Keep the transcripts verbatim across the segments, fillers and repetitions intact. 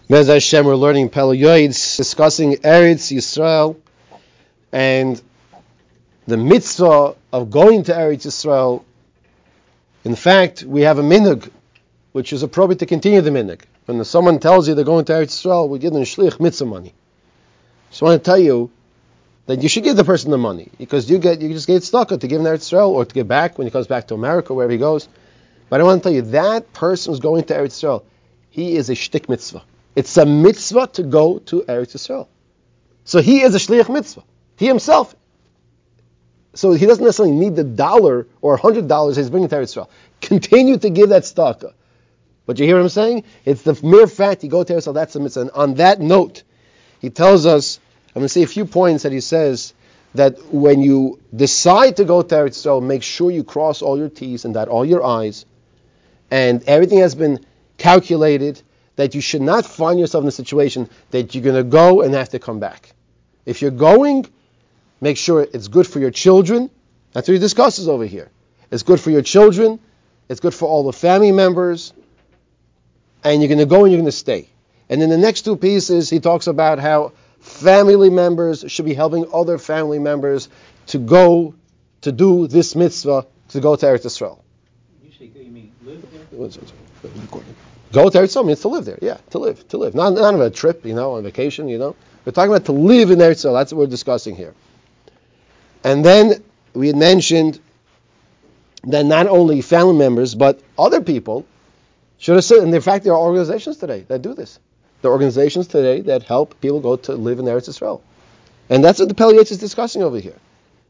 Bez Hashem, we're learning Pele Yoetz, discussing Eretz Yisrael and the mitzvah of going to Eretz Yisrael. In fact, we have a minhag, which is appropriate to continue the minhag. When someone tells you they're going to Eretz Yisrael, we give them shlich mitzvah money. Just want to tell you that you should give the person the money, because you get you just get stuck to give him Eretz Yisrael or to get back when he comes back to America, wherever he goes. But I want to tell you, that person who's going to Eretz Yisrael, he is a shtik mitzvah. It's a mitzvah to go to Eretz Yisrael. So he is a shliach mitzvah. He himself. So he doesn't necessarily need the dollar or a hundred dollars he's bringing to Eretz Yisrael. Continue to give that tzedakah. But you hear what I'm saying? It's the mere fact you go to Eretz Yisrael, that's a mitzvah. And on that note, he tells us, I'm going to say a few points that he says, that when you decide to go to Eretz Yisrael, make sure you cross all your T's and dot all your I's, and everything has been calculated, that you should not find yourself in a situation that you're going to go and have to come back. If you're going, make sure it's good for your children. That's what he discusses over here. It's good for your children. It's good for all the family members. And you're going to go and you're going to stay. And in the next two pieces, he talks about how family members should be helping other family members to go to do this mitzvah, to go to Eretz Yisrael. You say go, you mean live there? Go to Eretz Yisrael means to live there. Yeah, to live, to live. Not, not on a trip, you know, on vacation, you know. We're talking about to live in Eretz Yisrael. That's what we're discussing here. And then we had mentioned that not only family members, but other people should have said, and in fact there are organizations today that do this. There are organizations today that help people go to live in Eretz Yisrael. And that's what the Pele Yoetz is discussing over here.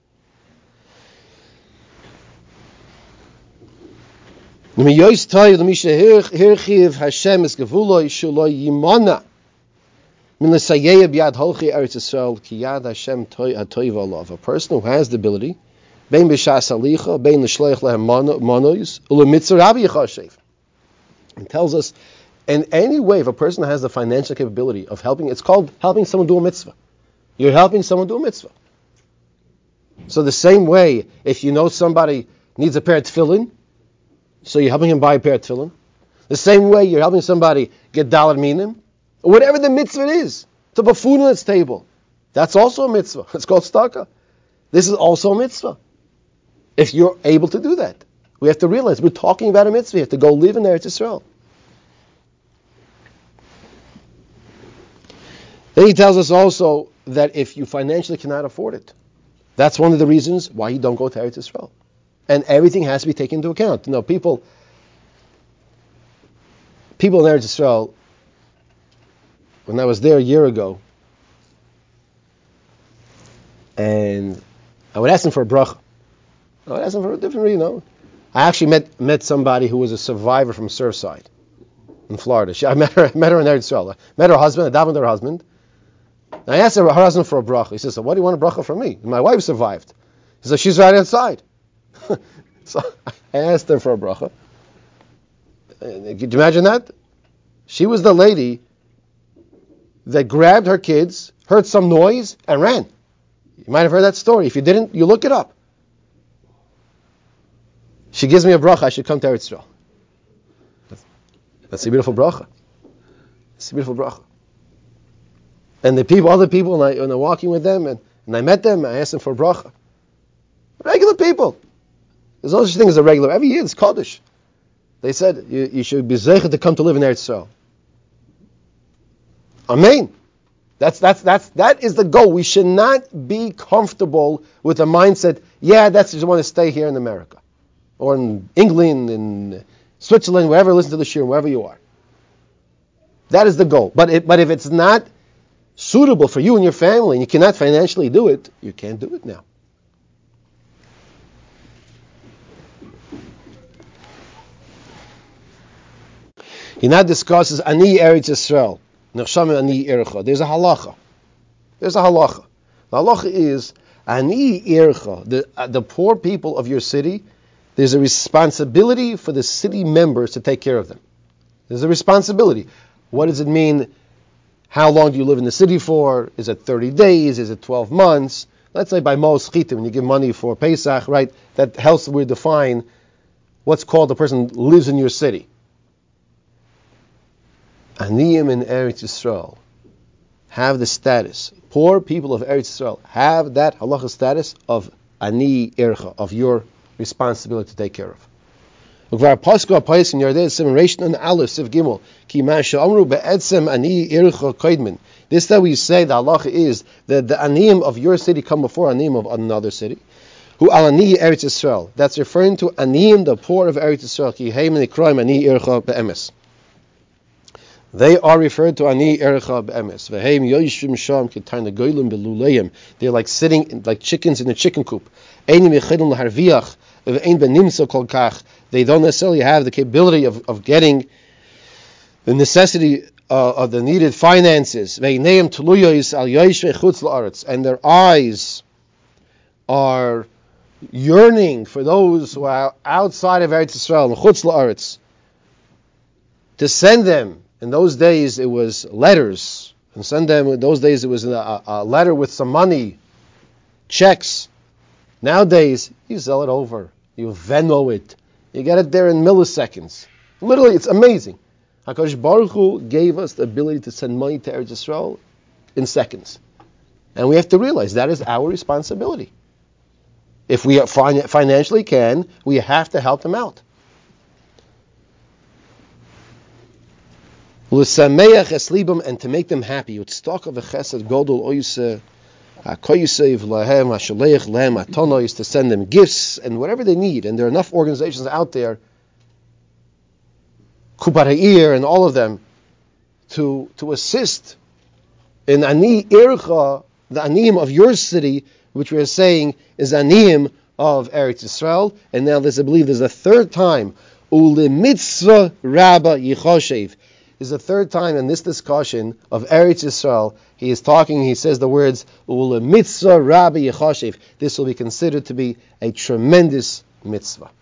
Hashem is gevuloi shelo yimana min l'sayei b'yad holchi Eretz Yisrael ki yad Hashem hatoiv olav. A person who has the ability, bein b'shas halicha, bein l'shleich lehem monos, u'lemitzvah rabbi yachashev. It tells us, in any way, if a person has the financial capability of helping, it's called helping someone do a mitzvah. You're helping someone do a mitzvah. So the same way, if you know somebody needs a pair of tefillin, so you're helping him buy a pair of tefillin. The same way you're helping somebody get dalar minim, or whatever the mitzvah is, to put food on its table. That's also a mitzvah. It's called tzedakah. This is also a mitzvah. If you're able to do that, we have to realize we're talking about a mitzvah. You have to go live in Eretz Yisrael. Then he tells us also that if you financially cannot afford it, that's one of the reasons why you don't go to Eretz Yisrael. And everything has to be taken into account. You know, people, people in Eretz Yisrael, when I was there a year ago, and I would ask them for a bracha. I would ask them for a different reason, you know. I actually met met somebody who was a survivor from Surfside in Florida. She, I met her, I met her in Eretz Yisrael. I met her husband, I davened her husband. And I asked her, her husband for a bracha. He says, so what do you want a bracha from me? My wife survived. He said, she's right outside. So I asked her for a bracha. Could you imagine that? She was the lady that grabbed her kids, heard some noise, and ran. You might have heard that story. If you didn't, you look it up. She gives me a bracha, I should come to Eretz Yisrael. That's a beautiful bracha. It's a beautiful bracha. And the people, other people, when, I, when I'm walking with them, and, and I met them, I asked them for a bracha. Regular people. There's no such thing as a regular. Every year it's Kaddish. They said you, you should be zeichet to come to live in Eretz Yisrael. Amen. That's that's that's that is the goal. We should not be comfortable with the mindset. Yeah, that's just want to stay here in America, or in England, in Switzerland, wherever. Listen to the shir, wherever you are. That is the goal. But it, but if it's not suitable for you and your family, and you cannot financially do it, you can't do it now. He now discusses Ani Eretz Yisrael. Nechsham Ani Ircha. There's a halacha. There's a halacha. The halacha is Ani Ircha. The uh, the poor people of your city. There's a responsibility for the city members to take care of them. There's a responsibility. What does it mean? How long do you live in the city for? Is it thirty days? Is it twelve months? Let's say by Mos Chita, when you give money for Pesach, right? That helps we define what's called the person lives in your city. Aniyim in Eretz Yisrael have the status, poor people of Eretz Yisrael have that halacha status of ani ircha, of your responsibility to take care of. This that we say the halacha is that the aniyim of your city come before aniyim of another city. Who al ani Eretz Yisrael. That's referring to aniyim, the poor of Eretz Yisrael. Ki heim nikroim ani ircha be'emes. They are referred to ani ircha be'emes. Veheim yoyishim sham ketarna goylim beluleim. They're like sitting like chickens in a chicken coop. Einim yechidum laharviach ve'ein benimsa kol kach. They don't necessarily have the capability of, of getting the necessity uh, of the needed finances. Ve'neim tuluyois al yoyishve chutz la'aretz. And their eyes are yearning for those who are outside of Eretz Yisrael, chutz la'aretz, to send them. In those days, it was letters. And send them. In those days, it was a, a letter with some money, checks. Nowadays, you sell it over. You Venmo it. You get it there in milliseconds. Literally, it's amazing. HaKadosh Baruch Hu gave us the ability to send money to Eretz Yisrael in seconds. And we have to realize that is our responsibility. If we financially can, we have to help them out. And to make them happy. To send them gifts and whatever they need. And there are enough organizations out there, Kupat Ha'ir and all of them, to, to assist in Ani Ircha, the Aniyim of your city, which we are saying is Aniyim of Eretz Yisrael. And now there's, I believe, there's a third time, Ule Mitzvah Rabba Yichoshev. Is the third time in this discussion of Eretz Yisrael, he is talking, he says the words, Ule Mitzvah Rabba Yichoshev. This will be considered to be a tremendous mitzvah.